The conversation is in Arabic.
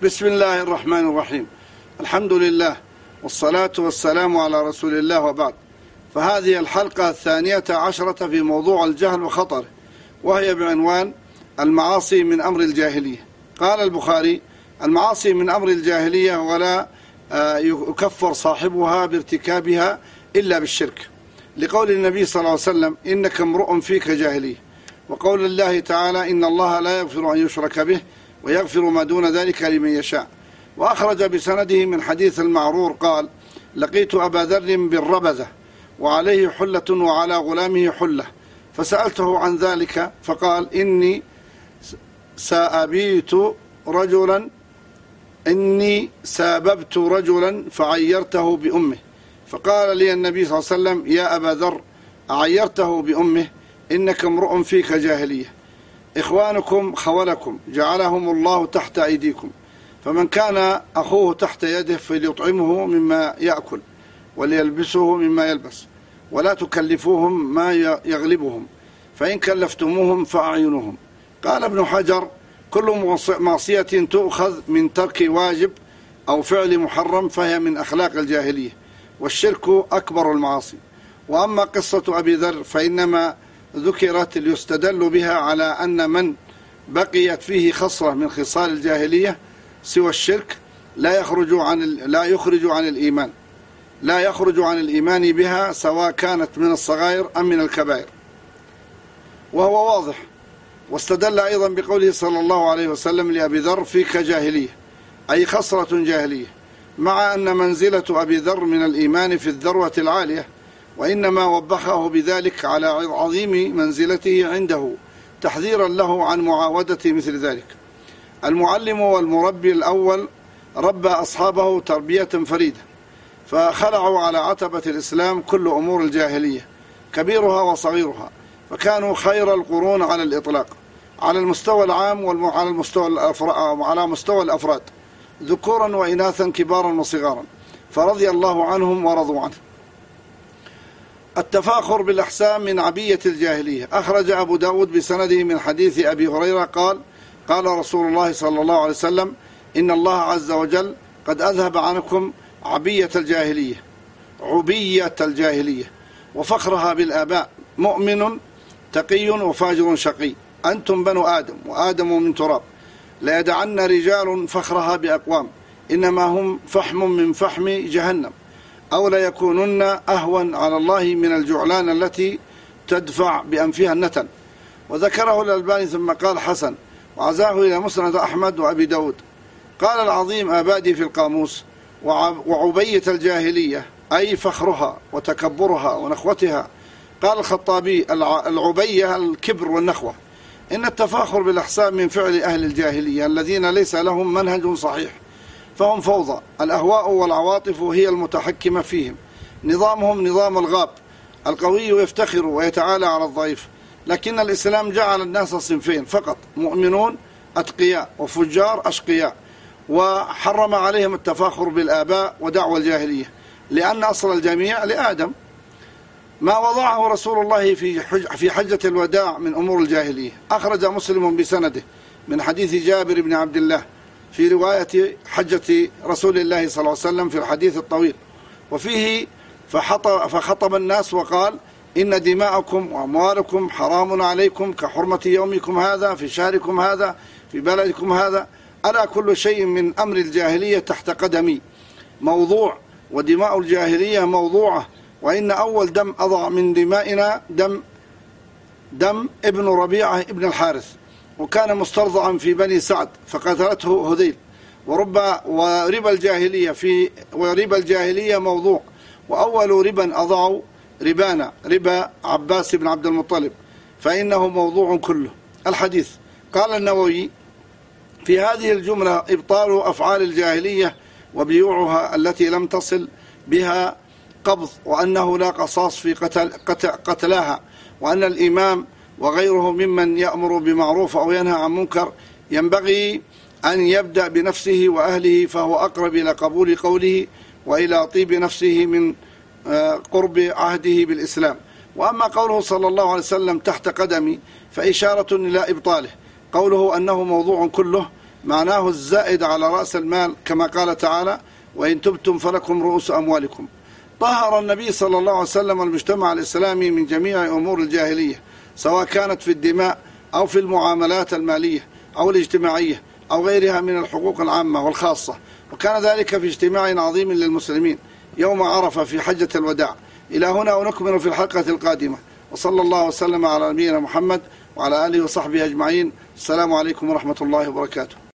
بسم الله الرحمن الرحيم. الحمد لله والصلاة والسلام على رسول الله، وبعد. فهذه الحلقة 12 في موضوع الجهل وخطره، وهي بعنوان المعاصي من أمر الجاهلية. قال البخاري: المعاصي من أمر الجاهلية، ولا يكفر صاحبها بارتكابها إلا بالشرك، لقول النبي صلى الله عليه وسلم: إنك امرؤ فيك جاهلية. وقول الله تعالى: إن الله لا يغفر أن يشرك به ويغفر ما دون ذلك لمن يشاء. وأخرج بسنده من حديث المعرور قال: لقيت أبا ذر بالربذة وعليه حلة وعلى غلامه حلة، فسألته عن ذلك فقال: إني ساببت رجلا فعيرته بأمه، فقال لي النبي صلى الله عليه وسلم: يا أبا ذر، أعيرته بأمه؟ إنك امرؤ فيك جاهلية. إخوانكم خولكم جعلهم الله تحت أيديكم، فمن كان أخوه تحت يده فليطعمه مما يأكل وليلبسه مما يلبس، ولا تكلفوهم ما يغلبهم، فإن كلفتموهم فأعينوهم. قال ابن حجر: كل معصية تؤخذ من ترك واجب أو فعل محرم فهي من أخلاق الجاهلية، والشرك أكبر المعاصي. وأما قصة أبي ذر فإنما ذكرت ليستدل بها على أن من بقيت فيه خصلة من خصال الجاهلية سوى الشرك لا يخرج عن الإيمان بها، سواء كانت من الصغائر أم من الكبائر، وهو واضح. واستدل أيضا بقوله صلى الله عليه وسلم لأبي ذر: فيك جاهلية، أي خصلة جاهلية، مع أن منزلة أبي ذر من الإيمان في الذروة العالية، وإنما وبخه بذلك على عظيم منزلته عنده، تحذيرا له عن معاودة مثل ذلك. المعلم والمربي الأول ربى أصحابه تربية فريدة، فخلعوا على عتبة الإسلام كل أمور الجاهلية كبيرها وصغيرها، فكانوا خير القرون على الإطلاق، على المستوى العام وعلى مستوى الأفراد، ذكورا وإناثا، كبارا وصغارا، فرضي الله عنهم ورضوا عنه. التفاخر بالأحسام من عبية الجاهلية. أخرج أبو داود بسنده من حديث أبي هريرة قال: قال رسول الله صلى الله عليه وسلم: إن الله عز وجل قد أذهب عنكم عبية الجاهلية وفخرها بالآباء، مؤمن تقي وفاجر شقي، أنتم بنو آدم وآدم من تراب، ليدعن رجال فخرها بأقوام، إنما هم فحم من فحم جهنم، أو ليكونن أهون على الله من الجعلان التي تدفع بأنفها النتن. وذكره الألباني ثم قال: حسن، وعزاه إلى مسند أحمد وأبي داود. قال العظيم آبادي في القاموس: وعبية الجاهلية أي فخرها وتكبرها ونخوتها. قال الخطابي: العبية الكبر والنخوة. إن التفاخر بالأحساب من فعل أهل الجاهلية الذين ليس لهم منهج صحيح، فهم فوضى، الأهواء والعواطف هي المتحكمة فيهم، نظامهم نظام الغاب، القوي يفتخر ويتعالى على الضعيف. لكن الإسلام جعل الناس صنفين فقط: مؤمنون أتقياء وفجار أشقياء، وحرم عليهم التفاخر بالآباء ودعوى الجاهلية، لأن أصل الجميع لآدم. ما وضعه رسول الله في حجة الوداع من أمور الجاهلية. أخرج مسلم بسنده من حديث جابر بن عبد الله في رواية حجة رسول الله صلى الله عليه وسلم في الحديث الطويل، وفيه: فخطب الناس وقال: إن دماءكم وأموالكم حرام عليكم كحرمة يومكم هذا في شهركم هذا في بلدكم هذا، ألا كل شيء من أمر الجاهلية تحت قدمي موضوع، ودماء الجاهلية موضوعة، وإن أول دم أضع من دمائنا دم ابن ربيعة ابن الحارث، وكان مسترضعا في بني سعد فقتلته هذيل، وربا الجاهلية موضوع، وأول ربا أضعوا ربا عباس بن عبد المطلب، فإنه موضوع كله. الحديث. قال النووي: في هذه الجملة إبطال أفعال الجاهلية وبيوعها التي لم تصل بها قبض، وأنه لا قصاص في قتلاها، وأن الإمام وغيره ممن يأمر بمعروف أو ينهى عن منكر ينبغي أن يبدأ بنفسه وأهله، فهو أقرب إلى قبول قوله وإلى طيب نفسه من قرب عهده بالإسلام. وأما قوله صلى الله عليه وسلم: تحت قدمي، فإشارة إلى إبطاله. قوله أنه موضوع كله معناه الزائد على رأس المال، كما قال تعالى: وإن تبتم فلكم رؤوس أموالكم. طهر النبي صلى الله عليه وسلم المجتمع الإسلامي من جميع أمور الجاهلية، سواء كانت في الدماء أو في المعاملات المالية أو الاجتماعية أو غيرها من الحقوق العامة والخاصة. وكان ذلك في اجتماع عظيم للمسلمين يوم عرفة في حجة الوداع. إلى هنا ونكمل في الحلقة القادمة، وصلى الله وسلم على نبينا محمد وعلى آله وصحبه أجمعين. السلام عليكم ورحمة الله وبركاته.